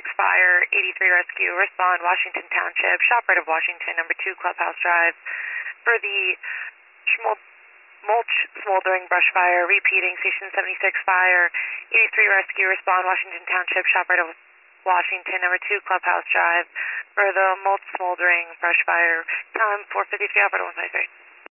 fire, 83 rescue, respond Washington Township, shop right of Washington, number 2 Clubhouse Drive. For the mulch smoldering brush fire, repeating station 76 fire, 83 rescue, respond Washington Township, shop right of Washington, number 2 Clubhouse Drive. For the mulch smoldering brush fire, time 4:53, operator 153.